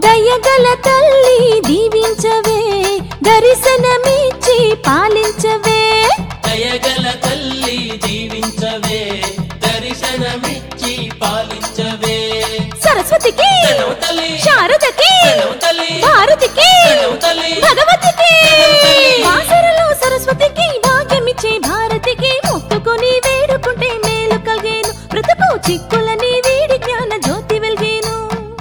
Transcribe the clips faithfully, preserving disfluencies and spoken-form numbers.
దయగల తల్లి దీవించవే దర్శనమిచ్చి పాలించవే దయగల తల్లి దీవించవే దర్శనమిచ్చి పాలించవే సరస్వతికి శారదకి భారతికి భగవతికి వాసరలో సరస్వతికి భాగ్యమిచ్చే భారతికి మొక్కుకొని వేడుకుంటే మేలు కలిగేను బ్రతుకు చిక్కులని వీడి జ్ఞాన జ్యోతి వెలిగేను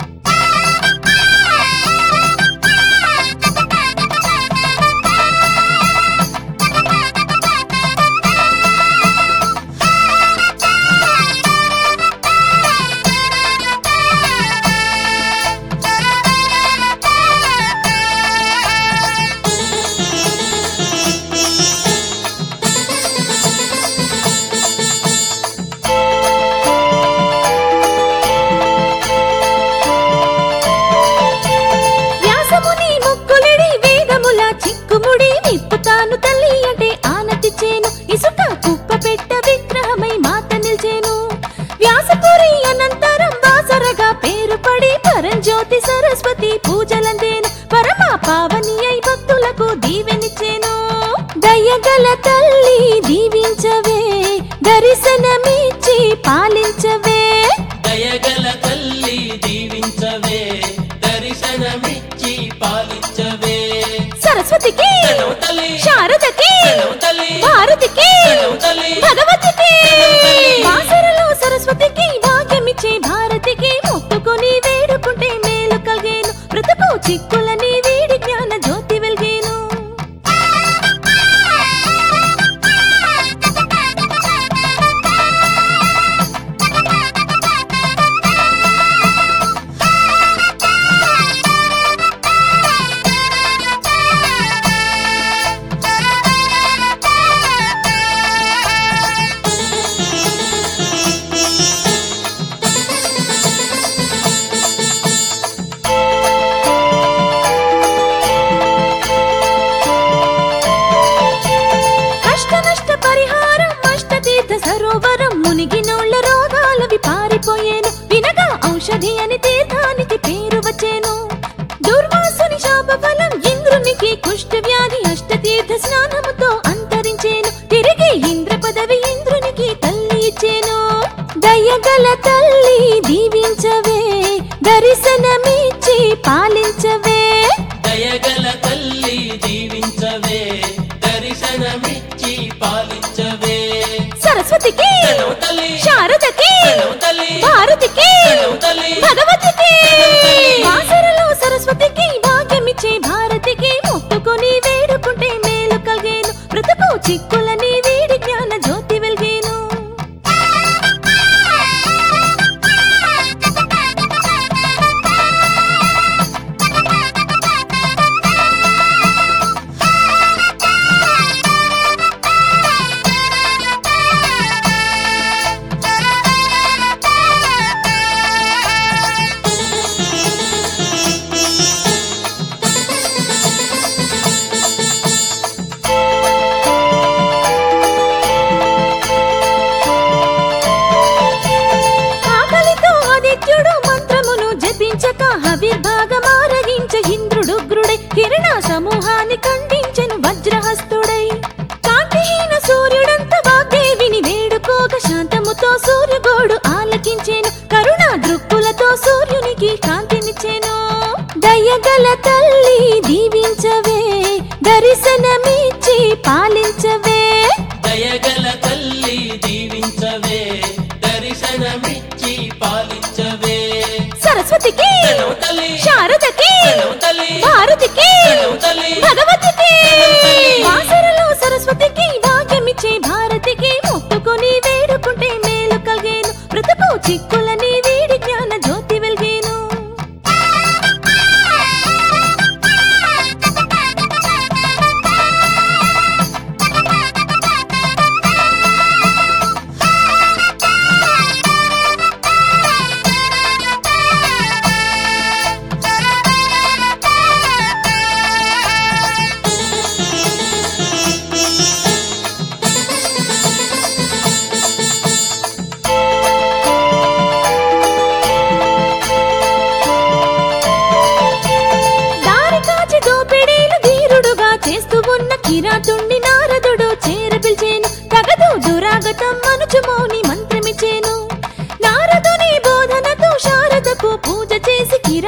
చిక్కుముడి విప్పుతాను తల్లి అంటే ఆనతిచ్చేను ఇసుక కుప్ప పెట్ట విగ్రహమై మాత నిల్చేను వ్యాసపురి అనంతరం వాసరగా పేరు పడి పరంజ్యోతి సరస్వతి పూజలందేను పరమ పావని అయి భక్తులకు దీవెనిచ్చేను దయగల తల్లి దీవించవే దర్శనమిచ్చి పాలించవే దయగల తల్లి దీవించవే దర్శనమిచ్చి పాలించవే సరస్వతికి శారదకి భారతికి భగవతికి వాసరలో సరస్వతికి భాగ్యమిచ్చే భారతికి మొక్కుకొని వేడుకుంటే మేలు కలిగేను బ్రతుకు చిక్కులని వీడి జ్ఞాన జ్యోతి వెలిగేను సరోవరం మునిగినోళ్ళ రోగాలవి పారిపోయేను వినగా ఔషధి అని తీర్థానికి పేరు వచ్చేను దుర్వాసుని శాప ఫలం ఇంద్రునికి కుష్ఠ వ్యాధి అష్టతీర్థ స్నానముతో అంతరించేను తిరిగి ఇంద్ర పదవి ఇంద్రునికి తల్లి ఇచ్చేను దయగల తల్లి దీవించవే దర్శనమిచ్చి పాలించవే దయగల తల్లి దీవించవే దర్శనమిచ్చి పాలించవే సరస్వతికి శారదకి భారతికి భగవతికి వాసరలో సరస్వతికి భాగ్యమిచ్చే భారతికి మొక్కుకొని వేడుకుంటే మేలు కలిగేను బ్రతుకు చిక్కులని వీడి జ్ఞాన జ్యోతి వెలిగేను హవిర్భాగమారగించ ఇంద్రుడుగ్రుడై కిరణ సమూహాన్ని ఖండించెను వజ్రహస్తుడై కాంతిహీన సూర్యుడంత వాగ్దేవిని వేడుకోక శాంతముతో సూర్యగోడు ఆలకించెను కరుణా దృక్కులతో సూర్యునికి కాంతినిచ్చెను దయగల తల్లి దీవించవే దర్శనమిచ్చి పాలించవే దయగల తల్లి దీవించవే దర్శనమిచ్చి పాలించవే సరస్వతికి శారదకి భారతికి భగవతికి వాసరలో సరస్వతికి భాగ్యమిచ్చే భారతికి మొక్కుకొని వేడుకుంటే మేలు కలిగేను బ్రతుకు చిక్కులని వీడి జ్ఞాన జ్యోతి వెలిగేను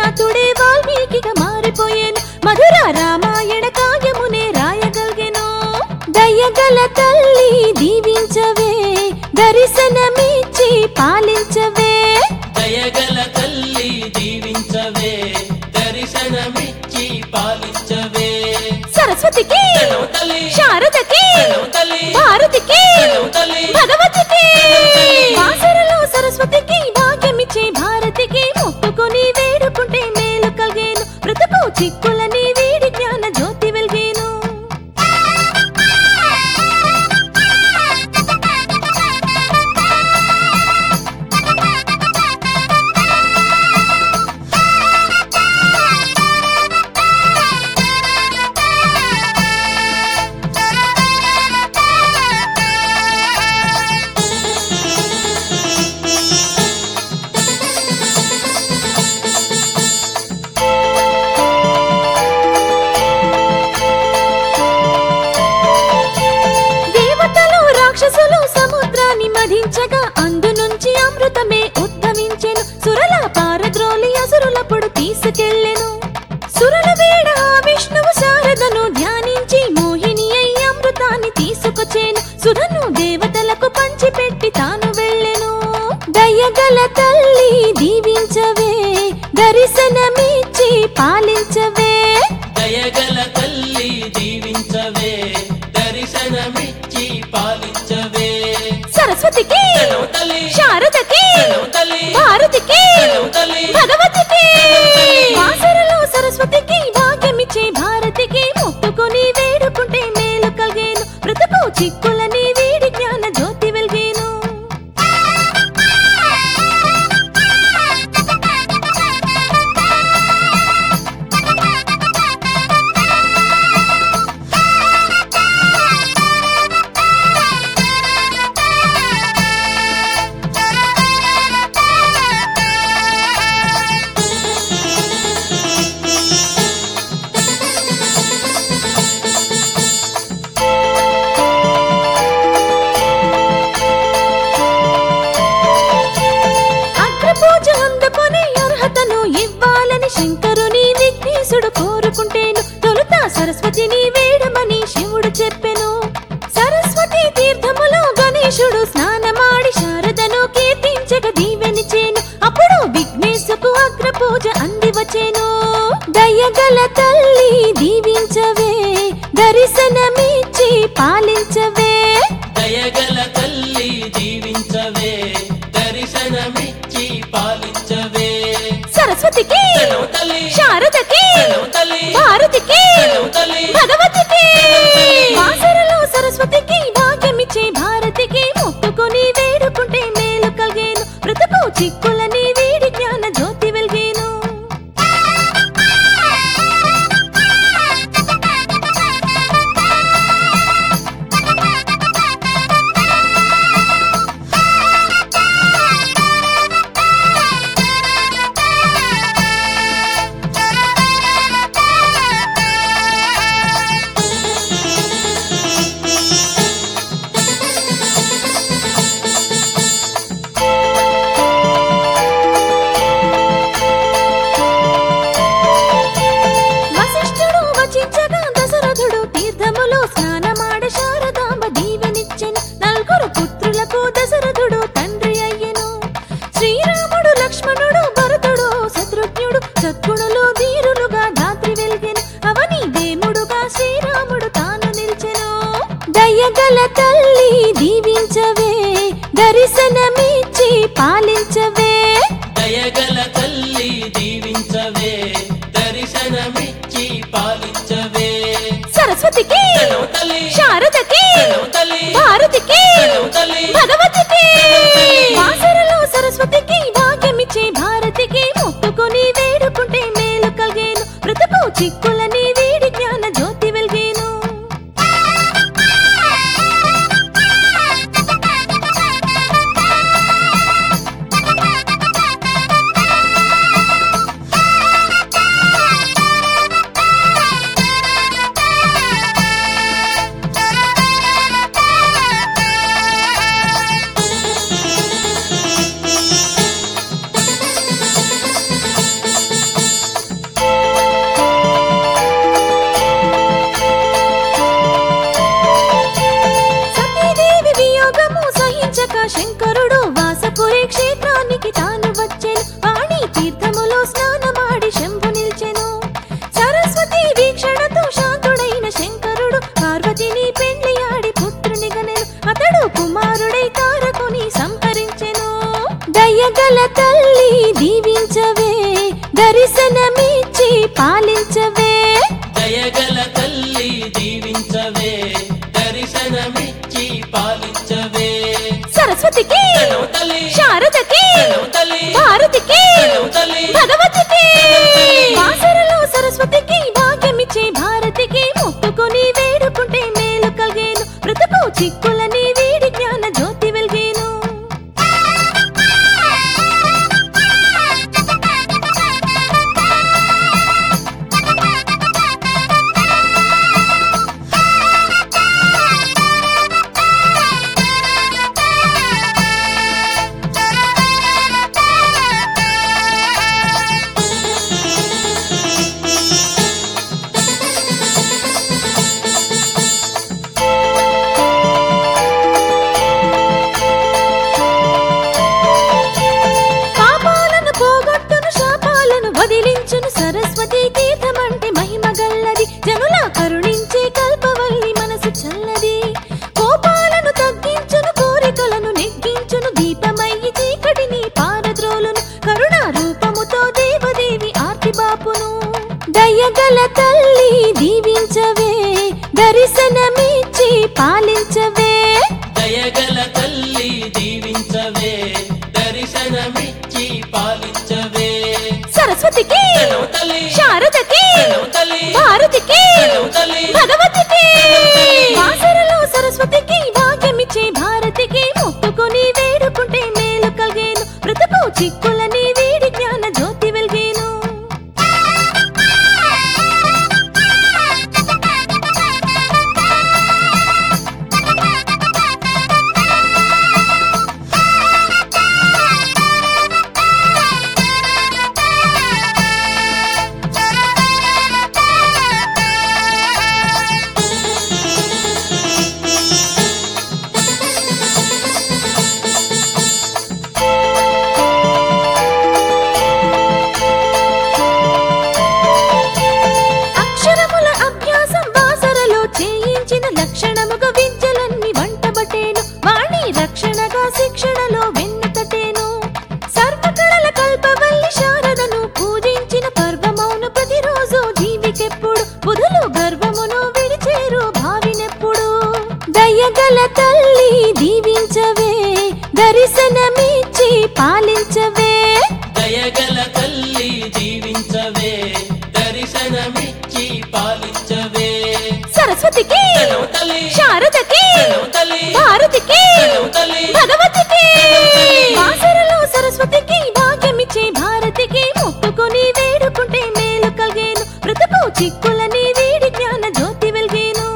వేదవ్యాతుడే వాల్మీకిగా మారిపోయేను, మధుర రామాయణ కావ్యమునే రాయగలిగెను. దయగల తల్లి దీవించవే, దర్శనమిచ్చి పాలించవే. దయగల తల్లి దీవించవే, దర్శనమిచ్చి పాలించవే. సరస్వతికి, శారదకి, భారతికి, భగవతికి, వాసరలో సరస్వతికి భాగ్యమిచ్చే భారతికి మొక్కుకొని వేడుకుంటే మేలు కలిగేను, బ్రతుకు చిక్కులని వీడి జ్ఞాన జ్యోతి వెలిగేను. రాక్షసులు సముద్రాన్ని మధించగా అందు నుంచి అమృతమే ఉద్భవించెను, సురల పారద్రోలి అసురులప్పుడు తీసుకెళ్ళెను. సురల వేడ విష్ణువు శారదను ధ్యానించి మోహిని అయి అమృతాన్ని తీసుకొచ్చేను, సుధను దేవతలకు పంచిపెట్టి తాను వెళ్ళెను. దయగల తల్లి దీవించవే, దర్శనమిచ్చి పాలించవే. దయగల తల్లి దీవించవే, దర్శనమిచ్చి పాలించవే. సరస్వతికి, శారదకి, భారతికి, భగవతికి, వాసరలో సరస్వతికి భాగ్యమిచ్చే భారతికి మొక్కుకొని వేడుకుంటే మేలు కలిగేను, బ్రతుకు చిక్కులని వీడి జ్ఞాన జ్యోతి వెలిగేను. అగ్రపూజ అందుకొని అర్హతను ఇవ్వాలని శంకరుని విఘ్నేశుడు కోరుకుంటేను, తొలుత సరస్వతిని వేడమని శివుడు చెప్పెను. సరస్వతి తీర్థములో గణేశుడు స్నానమాడి శారదను కీర్తించక దీవెనిచేను, అప్పుడు విఘ్నేశుకు అగ్రపూజ అంది వచ్చేను. దయగల తల్లి దీవించవే, దర్శనమిచ్చి పాలించవే. దయగల తల్లి దీవించవే, దర్శనమిచ్చి పాలించవే. సరస్వతికి, శారదకి, భారతికి, భగవతికి, వాసరలో సరస్వతికి భాగ్యమిచ్చే భారతికి మొక్కుకొని వేడుకుంటే మేలు కలిగేను, బ్రతుకు చిక్కులని వీడి జ్ఞాన జ్యోతి వెలిగేను. వశిష్ఠుడు వచించగా దశరథుడు తీర్థములో స్నానమాడ శారదాంబ దీవెనిచ్చెను, నలుగురు పుత్రులకు దశరథుడు తండ్రి అయ్యెను. శ్రీరాముడు, లక్ష్మణుడు, భరతుడు, శత్రుఘ్నుడు సద్గుణులు ధీరులుగా ధాత్రి వెలిగెను, అవని దేముడుగా శ్రీరాముడు తాను నిలిచెను. దయగల తల్లి దీవించవే, దర్శనమిచ్చి పాలించవే. దయగల తల్లి దీవించవే, దర్శనమిచ్చి పాలించవే. సరస్వతికి, శారదకి, భారతికి, భగవతికి, వాసరలో సరస్వతికి భాగ్యమిచ్చే భారతికి మొక్కుకొని వేడుకుంటే మేలు కలిగేను, బ్రతుకు చిక్కులని వీడి జ్ఞాన జ్యోతి వెలిగేను. పలికెను సరస్వతి తీర్థమంటే మహిమ గల్లది జనుల కరుణించే కల్పవల్లి మనసు చల్లది కోపాలను తగ్గించును కోరికలను నెగ్గించును దీపమయ్యి చీకటిని పారద్రోలును కరుణా రూపముతో దేవదేవి ఆర్తి బాపును దయగల తల్లి దీవించవే దర్శనమిచ్చి పాలించవే దయగల తల్లి దీవించవే దర్శనమిచ్చి పాలించవే సరస్వతికి ప్రణవ తల్లి శారదకి ప్రణవ తల్లి భారతికి ప్రణవ తల్లి భగవతికి వాసరలో సరస్వతికి భాగ్యమిచ్చే భారతికి మొక్కుకొని వేడుకుంటే మేలు కలిగేను బ్రతుకు చిక్కులని వీడి జ్ఞాన జ్యోతి వెలిగేను అక్షరముల అభ్యాసం బాసరలో చేయించిన లక్షణముగా విద్యలన్నీ వంటబట్టేను వాణి రక్షణగా శిక్షణలో వెన్నుతటేను సర్వకళల కల్పవల్లి శారదను పూజించిన పర్వమౌను ప్రతిరోజు జీవికెప్పుడు బుధులు గర్వమును విడిచేరు భావినెప్పుడు దయగల తల్లి దీవించవే దర్శనమిచ్చి పాలించవే దయగల తల్లి దీవించవే దర్శనమిచ్చి పాలించవే సరస్వతికి ప్రణవ తల్లి శారదకి ప్రణవ తల్లి భారతికి ప్రణవ తల్లి భగవతికి వాసరలో సరస్వతికి భాగ్యమిచ్చే భారతికి మొక్కుకొని వేడుకుంటే మేలు కలిగేను బ్రతుకు చిక్కులని వీడి జ్ఞాన జ్యోతి వెలిగేను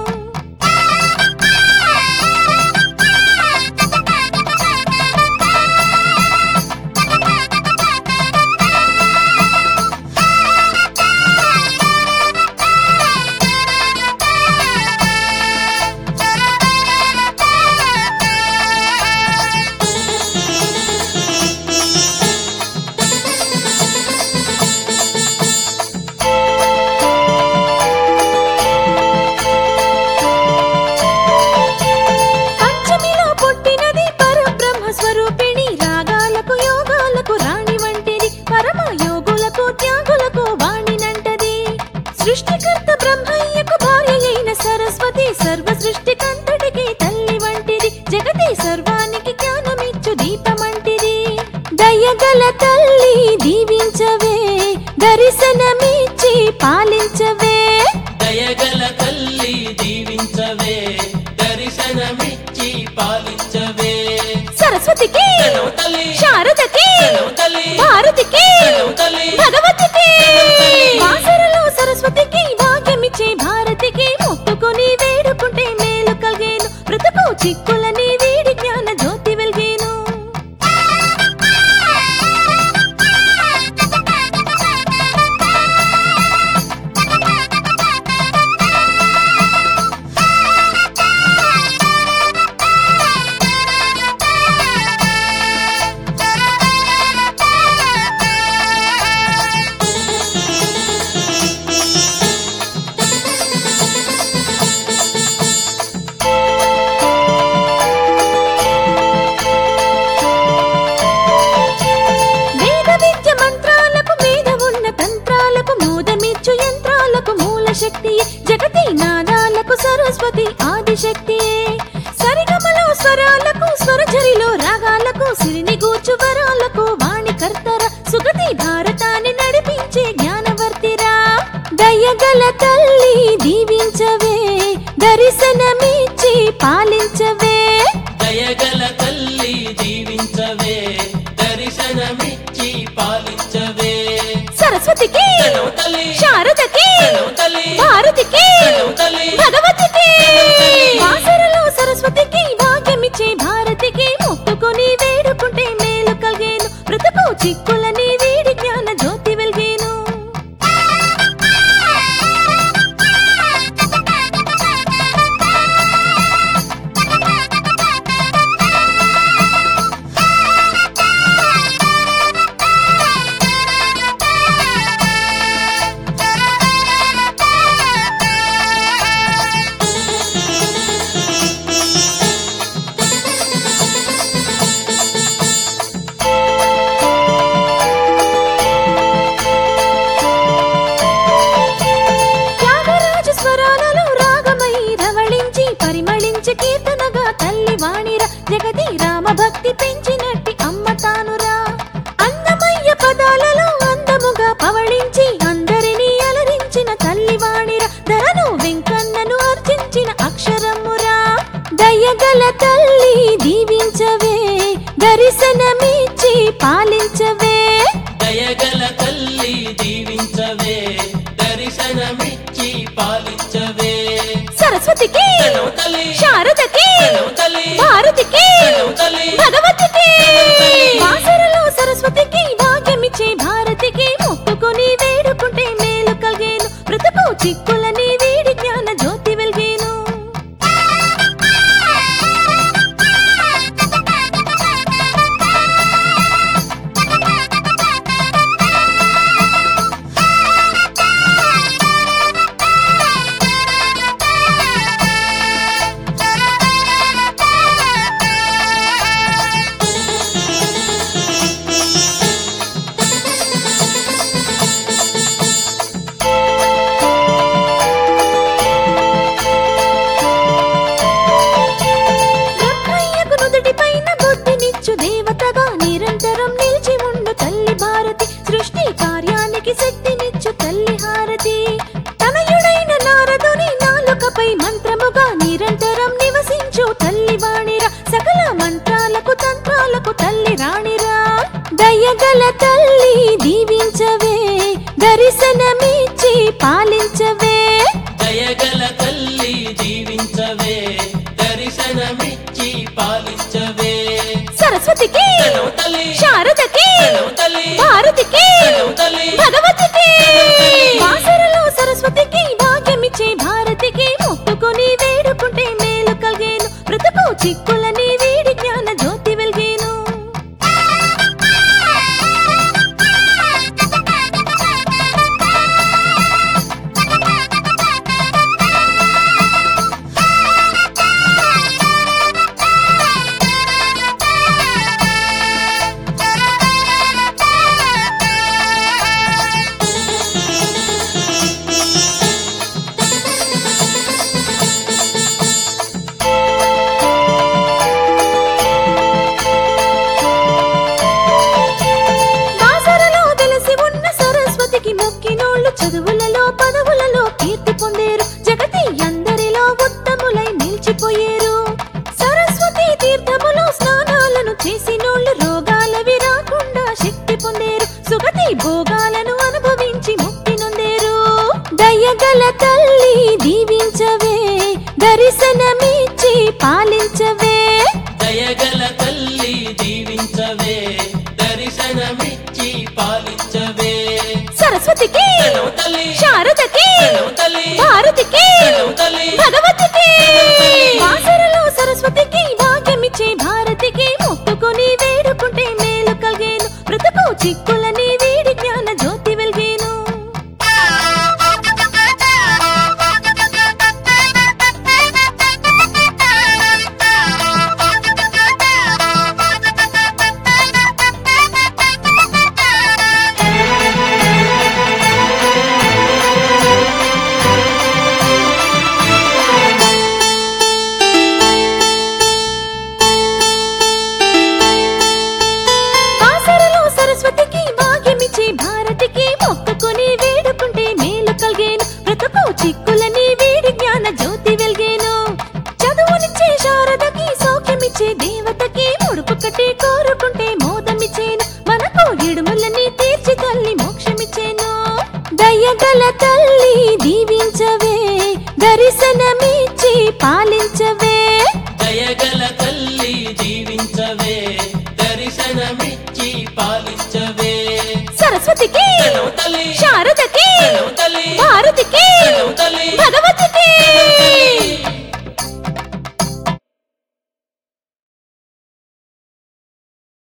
పంచమిలో పుట్టినది పరబ్రహ్మ స్వరూపిణి రాగాలకు యోగాలకు రాణి వంటిది పరమ యోగులకు త్యాగులకు వాణినంటది సృష్టికర్త బ్రహ్మయ్యకు భార్య అయిన సరస్వతి సర్వ సృష్టికంతటికి తల్లి వంటిది జగతి సర్వానికి జ్ఞానమిచ్చు దీపమంటిది దయగల తల్లి దీవించవే దర్శనమిచ్చి పాలించవే దయగల తల్లి దీవించవే దర్శనమిచ్చి పాలించవే సరస్వతికి ప్రణవ తల్లి శారదకి ప్రణవ తల్లి భారతికి ప్రణవ తల్లి భగవతికి వాసరలో సరస్వతికి భాగ్యమిచ్చే భారతికి మొక్కుకొని వేడుకుంటే మేలు కలిగేను బ్రతుకు చిక్కులని వీడి జ్ఞాన జ్యోతి వెలిగేను వేద విద్య మంత్రాలకు మీద ఉన్న తంత్రాలకు మోదమిచ్చు యంత్రాలకు మూల శక్తి జగతి నాదాలకు సరస్వతి ఆదిశక్తి సరిగమలో స్వరాలకు స్వరఝరిలో రాగాలకు సిరిని గూర్చు వరాలకు వాణి కర్తర సుగతి భారతాన్ని నడిపించే జ్ఞానవర్తిరా దయగల తల్లి దీవించవే దర్శనమిచ్చి పాలించవే దయగల తల్లి దీవించవే దర్శనమిచ్చి పాలించవే సరస్వతికి ప్రణవ తల్లి శారదకి ప్రణవ తల్లి భారతికి ప్రణవ తల్లి భగవతికి వాసరలో సరస్వతికి భాగ్యమిచ్చే భారతికి మొక్కుకొని వేడుకుంటే మేలు కలిగేను బ్రతుకు చిక్కులని వీడి జ్ఞాన జ్యోతి వెలిగేను ప్రణవ్ తల్లి శారదకి ప్రణవ్ తల్లి భారతికి ప్రణవ్ తల్లి భగవతికి తల్లి. వాసరలో సరస్వతికి భాగ్యమిచ్చే భారతికి మొక్కుకొని వేడుకుంటే మేలు కలిగేను బ్రతుకు చిక్కులని వీడి జ్ఞాన జ్యోతి వెలిగేను బ్రహ్మయ్యకు నుదుటిపైన బుద్ధినిచ్చు దేవతగా నిరంతరం నిలిచి ఉండు తల్లి భారతి సృష్టి కార్యానికి శక్తినిచ్చు తల్లి హారతి తనయుడైన నారదుని నాలుకపై మంత్రముగా నిరంతరం నివసించు తల్లి వాణిరా సకల మంత్రాలకు తంత్రాలకు తల్లి రాణిరా దయగల తల్లి దీవించవే దర్శనమిచ్చి పాలించవే దయగల తల్లి దీవించవే దర్శనమిచ్చి పాలించవే సరస్వతికి ప్రణవ్ తల్లి శారదకి ప్రణవ్ తల్లి భారతికి ప్రణవ్ తల్లి భగవతికి తల్లి. వాసరలో సరస్వతికి భాగ్యమిచ్చే భారతికి మొక్కుకొని వేడుకుంటే మేలు కలిగేను బ్రతుకు చిక్కులని వీడి జ్ఞాన జ్యోతి వెలిగేను వాసరలో వెలసి ఉన్న సరస్వతికి మొక్కినోళ్ళు చదువులలో పదవులలో కీర్తి పొందేరు జగతి అందరిలో ఉత్తములై నిలిచిపోయేరు సరస్వతి తీర్థములో స్నానాలను చేసినోళ్ళు రోగాలవి రాకుండా శక్తి పొందేరు సుగతి భోగాలను అనుభవించి ముక్తి నొందేరు దయగల తల్లి దీవించవే దర్శనమిచ్చి పాలించవే దయగల తల్లి దీవించవే దర్శనమిచ్చి పాలించవే సరస్వతికి ప్రణవ్ తల్లి శారదకి ప్రణవ్ తల్లి భారతికి ప్రణవ్ తల్లి భగవతికి తల్లి. వాసరలో సరస్వతికి భాగ్యమిచ్చే భారతికి మొక్కుకొని వేడుకుంటే మేలు కలిగేను బ్రతుకు చిక్కులని వీడి జ్ఞాన జ్యోతి వెలిగేను వాసరలో సరస్వతికి భాగ్యమిచ్చే భారతికి మొక్కుకొని వేడుకుంటే మేలు కలిగేను బ్రతుకు చిక్కులని వీడి జ్ఞాన జ్యోతి వెలిగేను చదువునిచ్చే శారదకి సౌఖ్యమిచ్చే దేవతకి ముడుపు కట్టి కోరుకుంటే మోదమిచ్చేను మనకు ఇడుములని తీర్చి తల్లి మోక్షమిచ్చేను దయగల తల్లి దీవించవే దర్శనమిచ్చి పాలించవే దయగల తల్లి దీవించవే దర్శనమిచ్చి పాలించవే సరస్వతికి ప్రణవ్ తల్లి శారదకి ప్రణవ్ తల్లి భారతికి ప్రణవ్ తల్లి భగవతికి